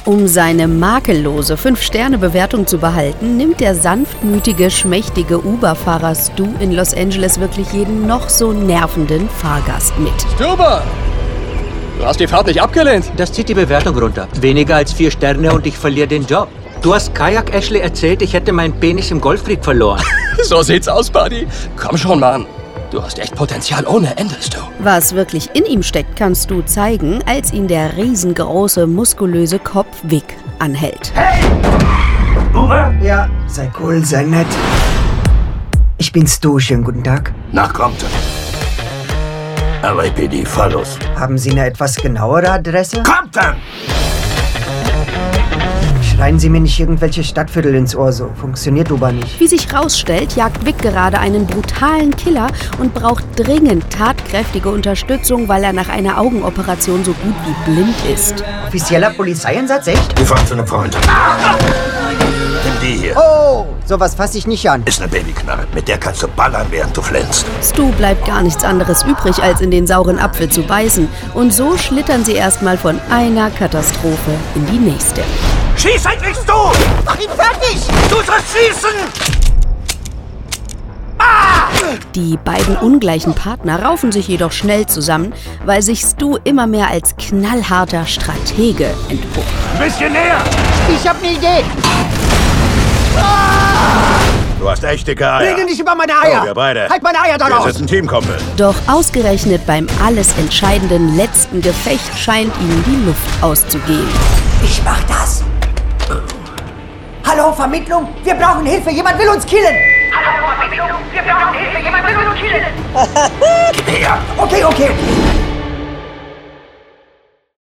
Um seine makellose 5-Sterne-Bewertung zu behalten, nimmt der sanftmütige, schmächtige Uber-Fahrer Stu in Los Angeles wirklich jeden noch so nervenden Fahrgast mit. Stuber! Du hast die Fahrt nicht abgelehnt. Das zieht die Bewertung runter. Weniger als 4 Sterne und ich verliere den Job. Du hast Kajak Ashley erzählt, ich hätte meinen Penis im Golfkrieg verloren. So sieht's aus, Buddy. Komm schon, Mann. Du hast echt Potenzial ohne Ende, Stu. Was wirklich in ihm steckt, kannst du zeigen, als ihn der riesengroße, muskulöse Kopf Vic anhält. Hey! Uber? Ja, sei cool, sei nett. Ich bin Stu, schönen guten Tag. Nach Compton. LAPD, Fallos. Haben Sie eine etwas genauere Adresse? Compton! Schreien Sie mir nicht irgendwelche Stadtviertel ins Ohr, so funktioniert Uber nicht. Wie sich rausstellt, jagt Vic gerade einen brutalen Killer und braucht dringend tatkräftige Unterstützung, weil er nach einer Augenoperation so gut wie blind ist. Offizieller Polizeieinsatz, echt? Wir fahren zu einem Freund. Nimm die hier. Oh, sowas fasse ich nicht an. Ist eine Babyknarre. Mit der kannst du ballern, während du flänzt. Stu bleibt gar nichts anderes übrig, als in den sauren Apfel zu beißen. Und so schlittern sie erstmal von einer Katastrophe in die nächste. Schieß endlich, Stu! Mach ihn fertig! Du sollst schießen! Die beiden ungleichen Partner raufen sich jedoch schnell zusammen, weil sich Stu immer mehr als knallharter Stratege entpuppt. Ein bisschen näher! Ich hab eine Idee! Du hast echt dicke Eier. Rede nicht über meine Eier! Oh, wir beide. Halt meine Eier da Wir raus! sind ein Teamkumpel. Doch ausgerechnet beim alles entscheidenden letzten Gefecht scheint ihnen die Luft auszugehen. Ich mach das! Hallo, Vermittlung? Wir brauchen Hilfe! Jemand will uns killen! Hallo, Vermittlung! Wir brauchen Hilfe! Jemand will uns killen! Gib her! Okay.